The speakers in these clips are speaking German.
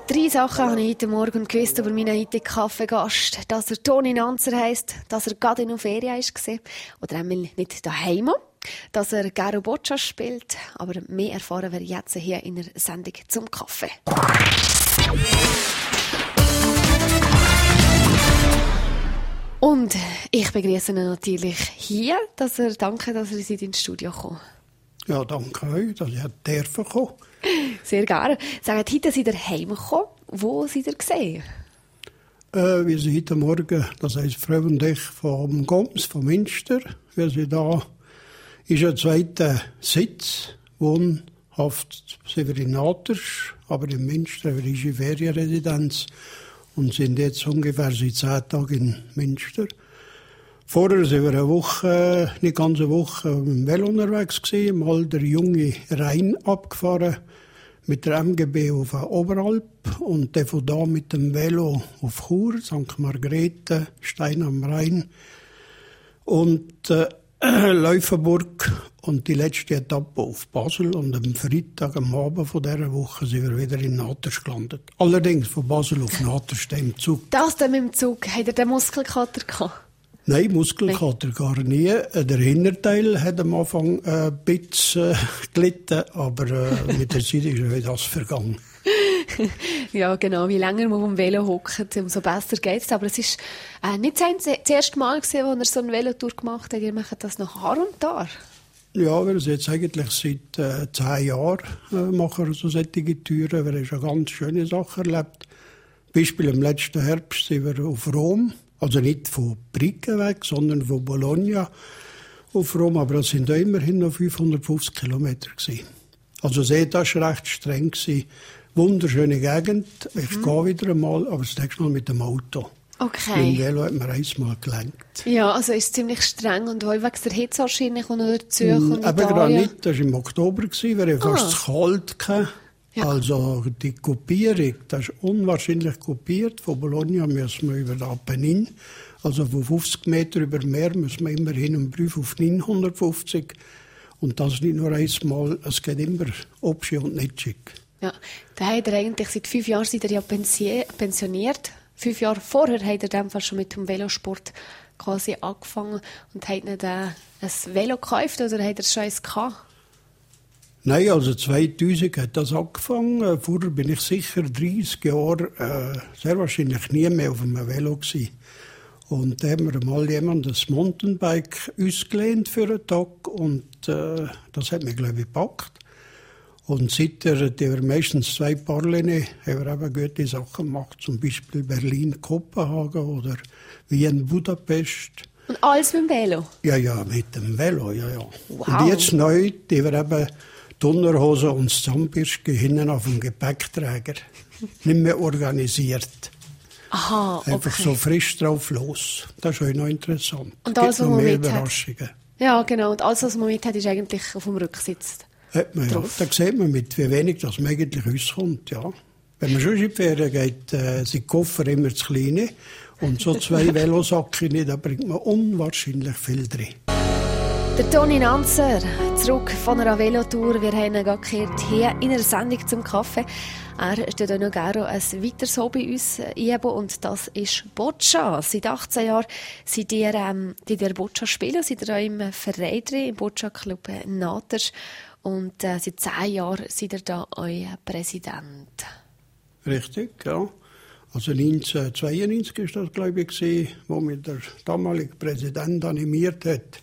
3 Sachen habe ich heute Morgen gewusst über meinen heutigen Kaffeegast. Dass er Toni Nanzer heisst, dass er gerade in der Ferien war oder einmal nicht daheim. Dass er Garo Boccia spielt. Aber mehr erfahren wir jetzt hier in der Sendung zum Kaffee. Und ich begrüße ihn natürlich hier. Danke, dass er in sein Studio kam. Ja, danke euch, dass ich kommen durfte. Sehr gerne. Sagt, heute seid ihr heimgekommen. Wo seid ihr gesehen? Wir sind heute Morgen, das heisst Frau und ich, vom Goms, vom Münster. Wir sind da, ist ein zweiter Sitz, wohnhaft sind wir in Naters, aber in Münster, wir sind in Ferienresidenz und sind jetzt ungefähr seit 10 Tagen in Münster. Vorher sind wir nicht ganz eine Woche mit dem Velo unterwegs gewesen, mal der junge Rhein abgefahren, mit der MGB auf den Oberalp und dann von da mit dem Velo auf Chur, St. Margrethe, Stein am Rhein und Laufenburg und die letzte Etappe auf Basel. Und am Freitag, am Abend von dieser Woche, sind wir wieder in Naters gelandet. Allerdings von Basel auf Naters im Zug. Das dann mit dem Zug, hat er den Muskelkater gehabt? Nein, Muskelkater gar nie. Der Hinterteil hat am Anfang ein bisschen gelitten, aber mit der Zeit ist das vergangen. Ja, genau. Wie länger man am Velo hockt, umso besser geht es. Aber es war nicht das erste Mal, als er so eine Velotour gemacht hat. Ihr macht das noch Jahr und Tag. Ja, wir sind jetzt eigentlich seit 10 Jahren machen so solche Touren. Wir haben schon ganz schöne Sachen erlebt. Beispiel im letzten Herbst sind wir auf Rom. Also nicht von Briggen weg, sondern von Bologna auf Rom. Aber das sind immerhin noch 550 Kilometer gewesen. Also das war recht streng. Wunderschöne Gegend. Ich gehe wieder einmal, aber das nächste Mal mit dem Auto. Okay. Mit dem Velo hat man einmal gelenkt. Ja, also ist es ziemlich streng. Und wegen der Hitze wahrscheinlich und dazu. Eben gerade nicht. Das war im Oktober. Wir hatten fast zu kalt. Ja. Also die Kopierung, das ist unwahrscheinlich kopiert. Von Bologna müssen wir über den Apennin, also von 50 Meter über Meer, müssen wir immerhin einen Brief auf 950. Und das nicht nur einmal, es geht immer Obschi und nicht schick. Ja, da hat er eigentlich seit 5 Jahren ja pensioniert. 5 Jahre vorher hat er in dem Fall schon mit dem Velosport quasi angefangen und hat nicht ein Velo gekauft oder hat er schon eins gehabt? Nein, also 2000 hat das angefangen. Vorher bin ich sicher 30 Jahre sehr wahrscheinlich nie mehr auf einem Velo gewesen. Und da haben wir mal jemand das Mountainbike ausgelehnt für einen Tag und das hat mich, glaube ich, gepackt. Und seitdem wir meistens 2 Paarlinge haben wir eben gute Sachen gemacht, zum Beispiel Berlin, Kopenhagen oder Wien, Budapest. Und alles mit dem Velo? Ja, mit dem Velo, ja. Wow. Und jetzt neu, die wir eben die Unterhose und das Zahnbürstchen hinten auf dem Gepäckträger. Nicht mehr organisiert. Aha, okay. Einfach so frisch drauf los. Das ist auch noch interessant. Und alles, was man mit Überraschungen. Hat. Ja, genau. Und alles, was man mit hat, ist eigentlich auf dem Rücksitz. Hat man, ja. Da sieht man, mit wie wenig das man eigentlich rauskommt. Ja. Wenn man schon in die Ferien geht, sind die Koffer immer zu klein. Und so 2 Velosacken, da bringt man unwahrscheinlich viel drin. Der Toni Nanzer, zurück von einer Velotour. Wir haben ihn gerade gehört hier in einer Sendung zum Kaffee. Er steht auch noch gerne ein weiteres Hobby uns ein und das ist Boccia. Seit 18 Jahren seid ihr Boccia spielen, seid ihr auch im Verein drin, im Boccia Club Naters. Und seit 10 Jahren seid ihr da euer Präsident. Richtig, ja. Also 1992 war das, glaube ich, wo mich der damalige Präsident animiert hat.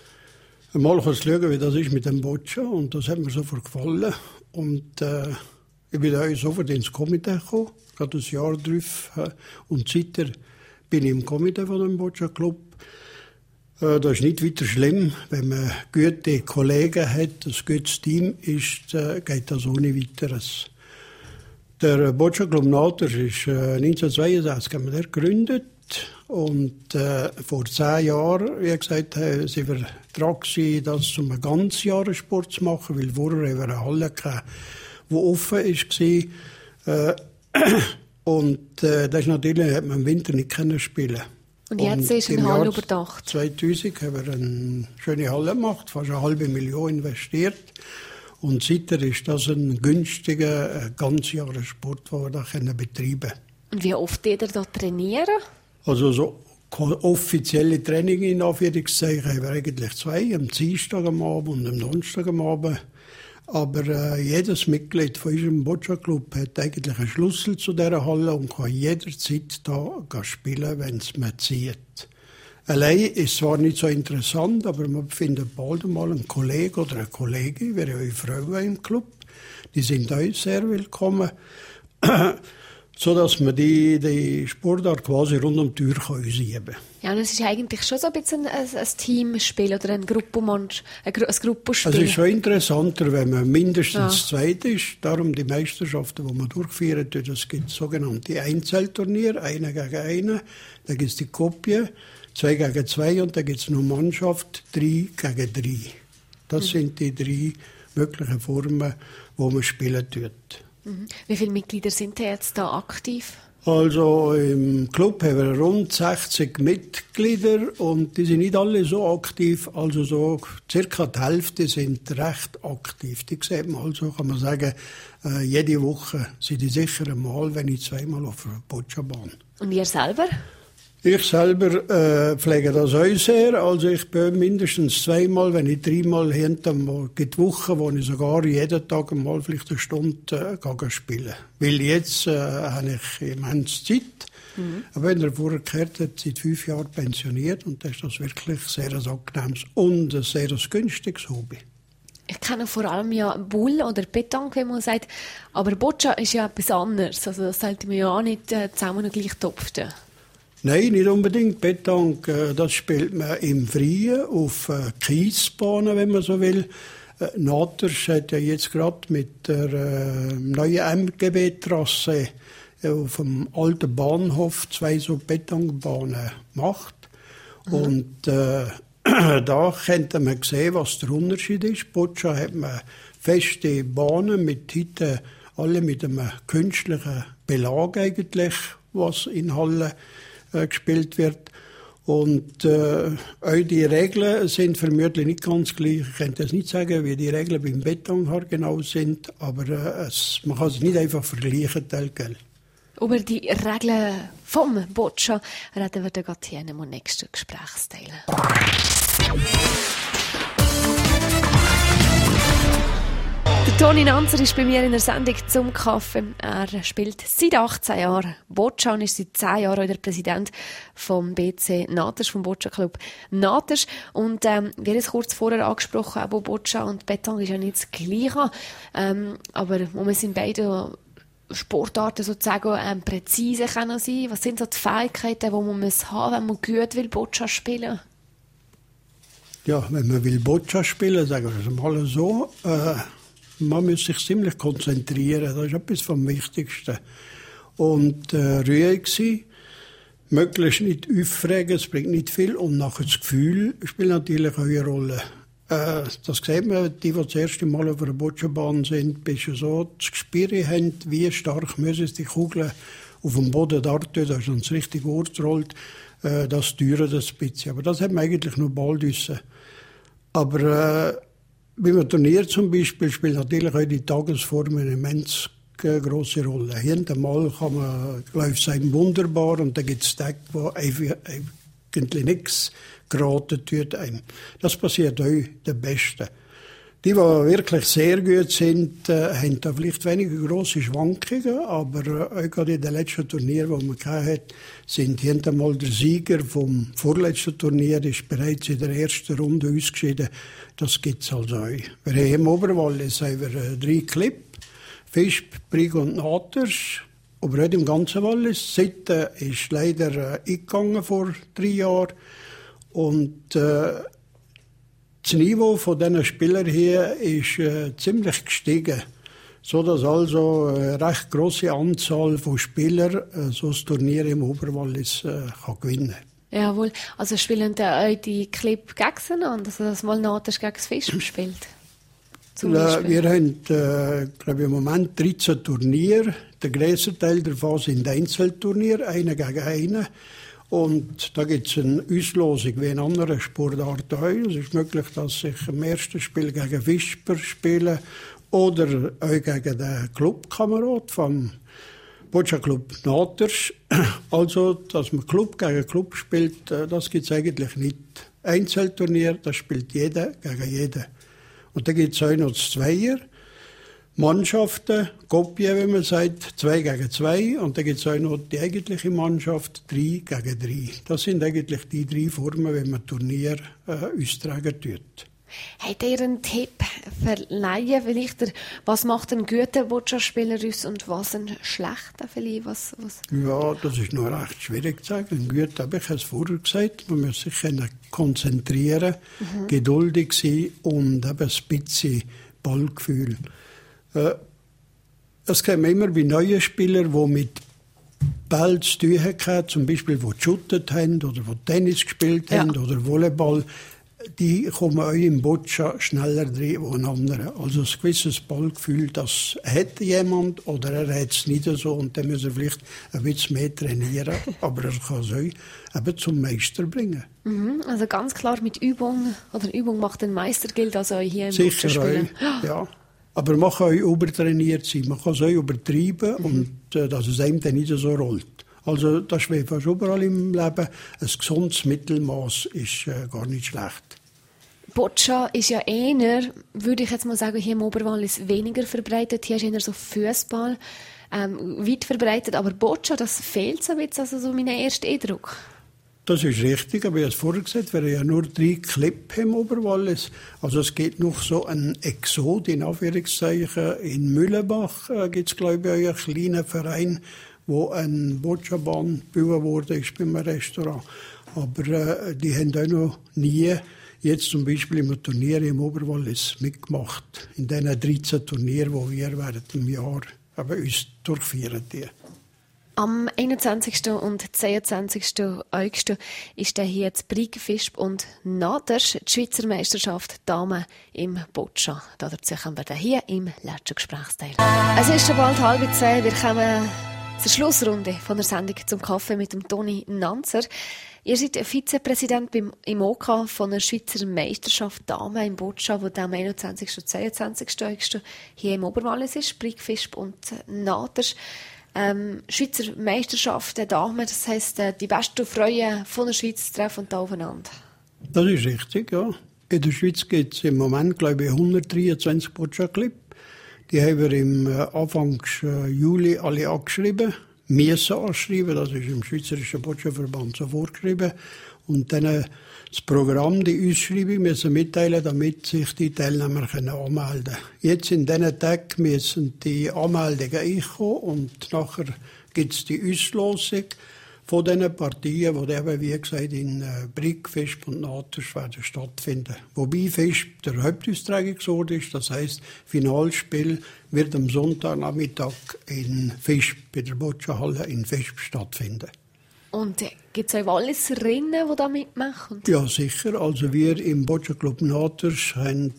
Mal schauen, wie das ist mit dem Boccia. Und das hat mir sofort gefallen. Und ich bin da sofort ins Komitee gekommen, gerade ein Jahr drauf. Und seitdem bin ich im Komitee von dem Boccia Club. Das ist nicht weiter schlimm. Wenn man gute Kollegen hat, ein gutes Team ist, geht das ohne Weiteres. Der Boccia Club Naters ist 1962 haben wir gegründet. Und vor 10 Jahren, wie gesagt, sind wir dran gewesen, das zum einen Ganzjahressport zu machen, weil vorher haben wir eine Halle gehabt, die offen war. Und das ist natürlich, hat man im Winter nicht spielen. Und jetzt ist eine Halle überdacht. 2000 haben wir eine schöne Halle gemacht, fast 500.000 investiert. Und seither ist das ein günstiger Ganzjahressport, den wir da betreiben können. Und wie oft geht ihr da trainieren? Also so offizielle Training in Anführungszeichen haben wir eigentlich 2, am Dienstag am Abend und am Donnerstag am Abend. Aber jedes Mitglied von unserem Boccia-Club hat eigentlich einen Schlüssel zu dieser Halle und kann jederzeit da spielen, wenn es man zieht. Allein ist zwar nicht so interessant, aber man findet bald mal einen Kollegen oder eine Kollegin, wir haben Frauen im Club, die sind auch sehr willkommen, sodass man die Sportart quasi rund um die Tür ausüben kann. Ja, und es ist eigentlich schon so ein bisschen ein Teamspiel oder ein Gruppenspiel. Es ist schon interessanter, wenn man mindestens zweit ist. Darum die Meisterschaften, die man durchführen, es gibt sogenannte Einzelturniere, 1 gegen 1, dann gibt es die Kopie, 2 gegen 2 und dann gibt es noch Mannschaft, 3 gegen 3. Das sind die 3 möglichen Formen, wo man spielen tut. Wie viele Mitglieder sind jetzt da aktiv? Also im Club haben wir rund 60 Mitglieder und die sind nicht alle so aktiv, also so circa die Hälfte sind recht aktiv. Die sieht man also, kann man sagen, jede Woche sind die sicher einmal, wenn nicht 2-mal auf der Boccia-Bahn. Und ihr selber? Ich selber pflege das auch sehr. Also ich bin mindestens 2-mal, wenn nicht 3-mal hinter mir. Es gibt Wochen, wo ich sogar jeden Tag mal vielleicht eine Stunde spielen. Weil jetzt habe ich immens Zeit. Aber wenn er vorher gehört hat, seit 5 Jahren pensioniert und das ist das wirklich sehr ein angenehmes und ein sehr günstiges Hobby. Ich kenne vor allem ja Bull oder Pétanque, wie man sagt. Aber Boccia ist ja etwas anderes. Also das sollte man ja auch nicht zusammen noch gleich topfen. Nein, nicht unbedingt. Pétanque, das spielt man im Freien, auf Kiesbahnen, wenn man so will. Naters hat ja jetzt gerade mit der neuen MGB-Trasse auf dem alten Bahnhof 2 so Pétanque-Bahnen gemacht. Und da könnte man sehen, was der Unterschied ist. Boccia hat man feste Bahnen mit heute alle mit einem künstlichen Belag eigentlich, was in Halle gespielt wird. Und auch die Regeln sind vermutlich nicht ganz gleich. Ich könnte es nicht sagen, wie die Regeln beim Pétanque genau sind, aber man kann es nicht einfach vergleichen. Über die Regeln vom Boccia reden wir gerade hier in einem nächsten Gesprächsteil. Toni Nanzer ist bei mir in der Sendung «Zum Kaffee». Er spielt seit 18 Jahren Boccia und ist seit 10 Jahren der Präsident vom BC Naters, vom Boccia-Club Naters. Und wir haben es kurz vorher angesprochen, auch Boccia und Pétanque ist ja nicht das Gleiche. Aber wir sind beide Sportarten sozusagen präzise können sein. Was sind so die Fähigkeiten, die man muss haben, wenn man gut will Boccia spielen? Ja, wenn man will Boccia spielen, sagen wir es mal so, man muss sich ziemlich konzentrieren, das ist etwas vom Wichtigsten. Und ruhig sein, möglichst nicht aufregen, es bringt nicht viel. Und nachher das Gefühl spielt natürlich auch eine Rolle. Das sieht man, die das erste Mal auf einer Boccia-Bahn sind, bis sie so das Gespür haben, wie stark müssen die Kugeln auf dem Boden dort, dass es ans richtige Ort rollt. Das dauert ein bisschen. Aber das hat man eigentlich nur bald wissen. Aber bei einem Turnier zum Beispiel spielt natürlich auch die Tagesform eine immens grosse Rolle. Hintermal kann man, läuft es einem wunderbar und dann gibt es Tage, wo eigentlich nichts geraten tut einem. Das passiert auch den Besten. Die wirklich sehr gut sind, haben da vielleicht weniger grosse Schwankungen, aber auch gerade in den letzten Turnieren, die man hatte, sind hintermal der Sieger vom vorletzten Turnier ist bereits in der ersten Runde ausgeschieden. Das gibt es also auch. Wir haben im Oberwallis 3 Clip, Visp, Brig und Naters, aber auch im ganzen Wallis. Sitten ist leider eingegangen vor 3 Jahren und das Niveau von diesen Spielern hier ist ziemlich gestiegen, sodass also eine recht grosse Anzahl von Spielern so ein Turnier im Oberwallis kann gewinnen kann. Jawohl, also spielen da auch die Clip gegeneinander, also dass mal Naters gegen das Visp spielt? Wir haben, glaube ich, im Moment 13 Turniere. Der grösste Teil davon sind Einzelturniere, 1 gegen 1. Und da gibt es eine Auslosung wie in anderen Sportarten auch. Es ist möglich, dass ich im ersten Spiel gegen Visper spiele oder auch gegen den Clubkamerad vom Boccia-Club Naters. Also, dass man Club gegen Club spielt, das gibt es eigentlich nicht. Einzelturnier, das spielt jeder gegen jeden. Und dann gibt es auch noch das Zweier. Mannschaften, Kopien, wie man sagt, 2 gegen 2. Und dann gibt es auch noch die eigentliche Mannschaft, 3 gegen 3. Das sind eigentlich die 3 Formen, wie man Turnier austragen tut. Habt ihr einen Tipp verleihen? Vielleicht was macht ein guter Boccia-Spieler aus und was ein schlechter vielleicht? Was? Ja, das ist noch recht schwierig zu sagen. Gut, habe ich es vorher gesagt. Man muss sich konzentrieren, geduldig sein und eben ein bisschen Ballgefühl. Es kommen immer wie neue Spieler, die mit Ball zu tun haben, zum Beispiel die geshootet haben oder die Tennis gespielt haben oder Volleyball. Die kommen auch im Boccia schneller drin als andere. Also ein gewisses Ballgefühl, das hat jemand oder er hat es nicht so und dann muss er vielleicht ein bisschen mehr trainieren. Aber er kann es auch eben zum Meister bringen. Also ganz klar mit Übung oder Übung macht den Meister, gilt also auch hier im Sicher Boccia-Spielen. Auch, ja. Aber man kann auch übertrainiert sein, man kann es auch übertreiben und dass es einem dann nicht so rollt. Also das ist wie fast überall im Leben. Ein gesundes Mittelmaß ist gar nicht schlecht. Boccia ist ja eher, würde ich jetzt mal sagen, hier im Oberwallis weniger verbreitet. Hier ist eher so Fußball weit verbreitet. Aber Boccia, das fehlt so ein bisschen, also so mein erster Eindruck. Das ist richtig, aber ich habe es vorher gesagt, wir haben ja nur 3 Clips im Oberwallis. Also es gibt noch so ein Exot, in Anführungszeichen. In Mühlenbach gibt es, glaube ich, einen kleinen Verein, wo ein Boccia-Bahn gebaut wurde, ist bei einem Restaurant. Aber die haben auch noch nie jetzt zum Beispiel im Turnier im Oberwallis mitgemacht. In diesen 13 Turnieren, die wir während dem Jahr uns durchführen. Am 21. und 22. August ist hier das Brigg-Fisp und Naters die Schweizer Meisterschaft Damen im Boccia. Dazu kommen wir hier im letzten Gesprächsteil. Es ist schon bald 9:30. Wir kommen zur Schlussrunde von der Sendung zum Kaffee mit dem Toni Nanzer. Ihr seid Vizepräsident im OK von der Schweizer Meisterschaft Damen im Boccia, die am 21. und 22. August hier im Oberwallis ist, Brigg-Fisp und Naters. Schweizer Meisterschaft der Damen, das heisst, die besten Freunde von der Schweiz treffen da aufeinander. Das ist richtig, ja. In der Schweiz gibt es im Moment, glaube ich, 123 Boccia-Clips. Die haben wir im Anfang Juli alle angeschrieben. Müssen anschreiben, das ist im Schweizerischen Boccia-Verband so vorgeschrieben. Und dann das Programm, die Ausschreibung müssen mitteilen, damit sich die Teilnehmer anmelden können. Jetzt in diesen Tagen müssen die Anmeldungen einkommen und nachher gibt es die Auslosung von diesen Partien, die eben, wie gesagt, in Brigg, Fisp und Naters werden stattfinden. Wobei Fisp der Hauptaustragungsort ist, das heisst, Finalspiel wird am Sonntagnachmittag in Fisp, bei der Boccia-Halle in Fisp stattfinden. Und gibt es auch Walliserinnen, die da mitmachen? Ja, sicher. Also wir im Boccia-Club Naters haben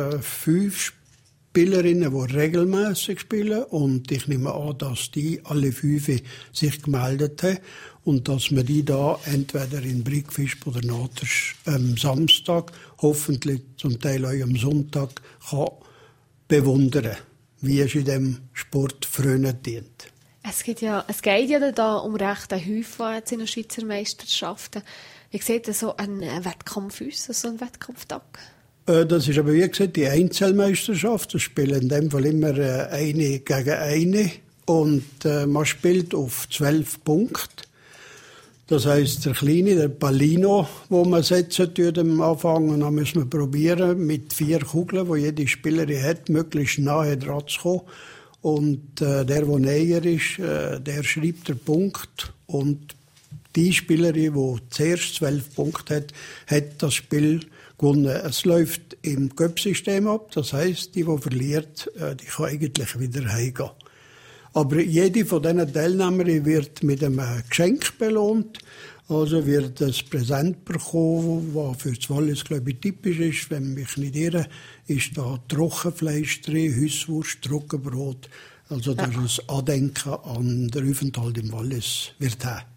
5 Spielerinnen, die regelmäßig spielen. Und ich nehme an, dass die alle 5 sich gemeldet haben. Und dass man die da entweder in Brigg, Fisp oder Naters am Samstag, hoffentlich zum Teil auch am Sonntag, kann bewundern, wie es in diesem Sport Freunden dient. Es geht ja da um recht einen Häufen in den Schweizer Meisterschaften. Wie sieht so ein Wettkampf aus, so ein Wettkampftag? Das ist aber, wie gesagt, die Einzelmeisterschaft. Das spielen in dem Fall immer eine gegen eine. Und man spielt auf 12 Punkte. Das heisst, der Kleine, der Pallino, wo man setzen tut am Anfang, und dann müssen wir probieren, mit 4 Kugeln, die jede Spielerin hat, möglichst nahe dran zu kommen. Und der näher ist, der schreibt den Punkt. Und die Spielerin, die zuerst 12 Punkte hat, hat das Spiel gewonnen. Es läuft im Cup-System ab. Das heisst, die verliert, die kann eigentlich wieder heimgehen. Aber jede von diesen Teilnehmern wird mit einem Geschenk belohnt. Also wird ein Präsent bekommen, was für das Wallis, glaube ich, typisch ist. Wenn mich nicht irre, ist da Trockenfleisch drin, Hüsswurst, Trockenbrot. Also das ist ein Andenken an den Aufenthalt im Wallis wird haben.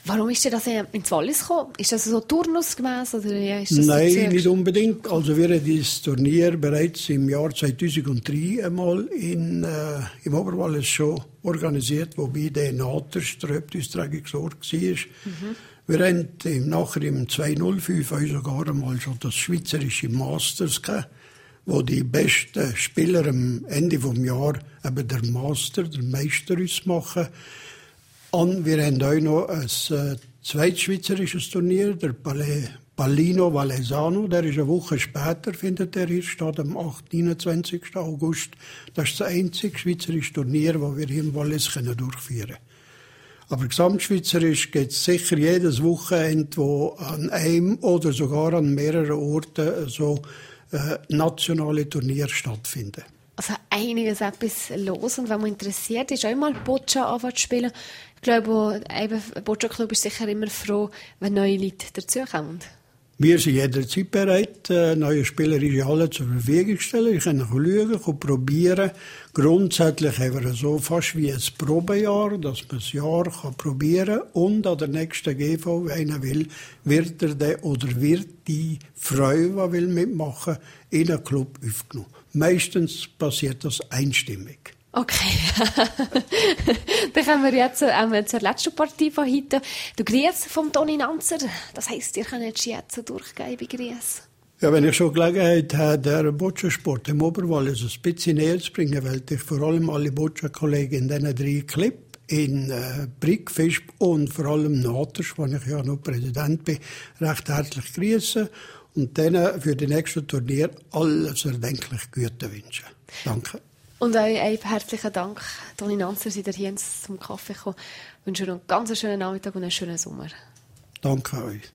Warum ist dir das ins Wallis gekommen? Ist das so turnusgemäss? Oder wie ist das? Nein, nicht unbedingt. Also wir haben dieses Turnier bereits im Jahr 2003 einmal im Oberwallis schon organisiert, wobei der Naterströptungsträger gesorgt war. Wir haben nachher im 2005 sogar einmal schon das schweizerische Masters gehabt, wo die besten Spieler am Ende des Jahres eben der Meister ausmachen. Und wir haben auch noch ein zweites schweizerisches Turnier, der Pallino Valesano. Der ist eine Woche später, findet er hier statt, am 29. August. Das ist das einzige schweizerische Turnier, das wir hier im Wallis durchführen können. Aber gesamtschweizerisch gibt es sicher jedes Wochenende, wo an einem oder sogar an mehreren Orten so nationale Turniere stattfinden. Also einiges etwas los, und wenn man interessiert ist, auch mal Boccia anfangen zu spielen. Ich glaube, eben, ein Boccia-Club ist sicher immer froh, wenn neue Leute dazukommen. Wir sind jederzeit bereit, neue Spieler alle zur Verfügung zu stellen. Ich kann schauen, probieren. Grundsätzlich haben wir so fast wie ein Probejahr, dass man ein Jahr probieren kann. Und an der nächsten GV, wenn einer will, wird die Frau, die will mitmachen, in einen Club aufgenommen. Meistens passiert das einstimmig. Okay. Dann kommen wir jetzt zur letzten Partie von heute. Der Grüß vom Toni Nanzer. Das heisst, ihr könnt jetzt durchgehen bei Grüß. Ja, wenn ich schon Gelegenheit habe, den Boccia-Sport im Oberwallis ein bisschen näher zu bringen, weil ich vor allem alle Boccia-Kollegen in diesen 3 Clips, in Brig, Fisch und vor allem Naters, wo ich ja noch Präsident bin, recht herzlich grüßen und denen für die nächsten Turnier alles erdenklich Gute wünschen. Danke. Und euch einen herzlichen Dank, Toni Nanzer, seid ihr hier zum Kaffee gekommen. Ich wünsche euch einen ganz schönen Nachmittag und einen schönen Sommer. Danke euch.